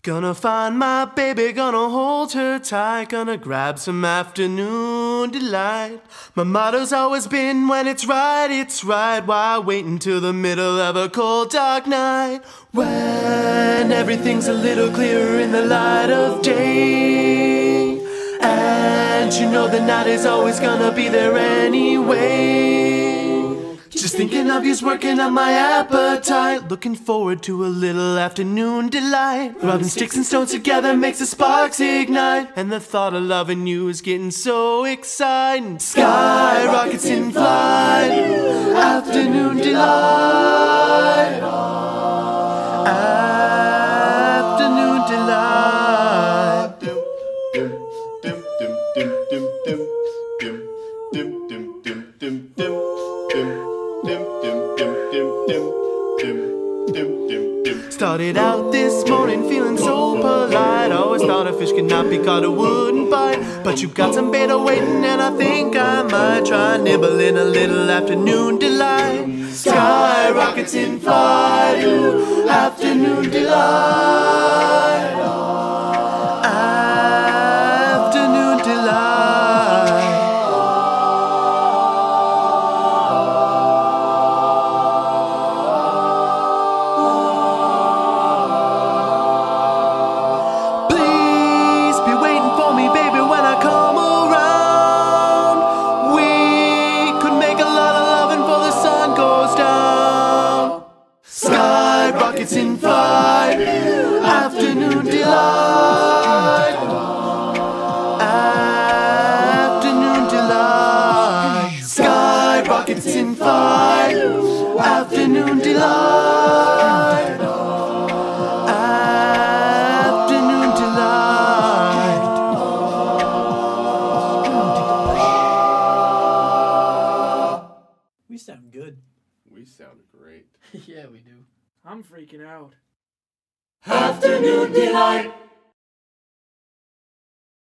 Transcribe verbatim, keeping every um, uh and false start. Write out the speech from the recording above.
Gonna find my baby, gonna hold her tight, gonna grab some afternoon delight. My motto's always been, when it's right, it's right. Why wait until the middle of a cold dark night? When everything's a little clearer in the light of day, and you know the night is always gonna be there anyway. Just thinking of you's working on my appetite, looking forward to a little afternoon delight. Rubbing sticks and stones together makes the sparks ignite, and the thought of loving you is getting so exciting. Sky rockets in flight, afternoon delight, afternoon delight. Started out this morning feeling so polite. Always thought a fish could not be caught, it wouldn't bite. But you got some beta waiting, and I think I might try nibbling a little afternoon delight. Sky rockets in flight, afternoon delight, afternoon delight. Rockets in flight, afternoon delight, afternoon delight. Sky rockets in flight, afternoon delight, afternoon delight. We sound good. We sound great. Yeah, we do. I'm freaking out. Afternoon delight.